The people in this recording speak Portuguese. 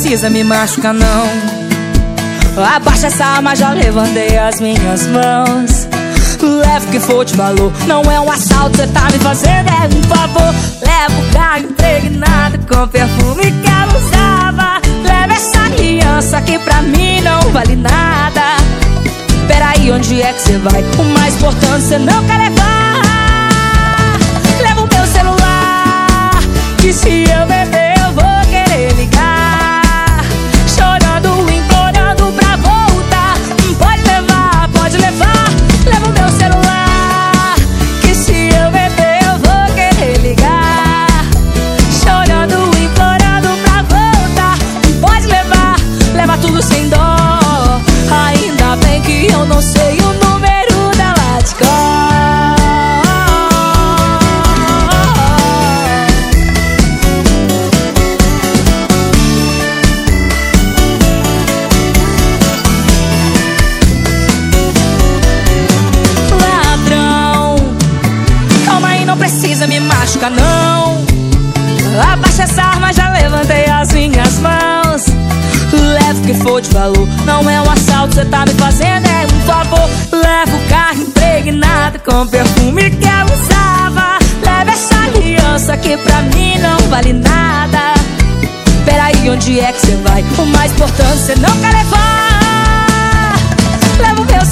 precisa me machucar não. Abaixa essa arma, já levantei as minhas mãos. Leva o que for de valor, não é um assalto, cê tá me fazendo é um favor. Leva o carro impregnado com perfume que ela usava. Leva essa aliança que pra mim não vale nada. Peraí, onde é que cê vai? O mais importante cê não quer levar. Leva o meu celular, que se eu beber eu vou querer ligar. Chorando, implorando pra voltar. Pode levar, pode levar. Leva o meu celular, que se eu beber eu vou querer ligar. Chorando, implorando pra voltar. Pode levar, leva tudo sem dó. Ainda bem que eu não sei o número dela de cor. Não precisa me machucar não. Abaixa essa arma, já levantei as minhas mãos. Leva o que for de valor, não é um assalto, cê tá me fazendo é um favor. Leva o carro impregnado com perfume que ela usava. Leva essa aliança que pra mim não vale nada. Peraí, onde é que cê vai? O mais importante cê não quer levar. Leva o meu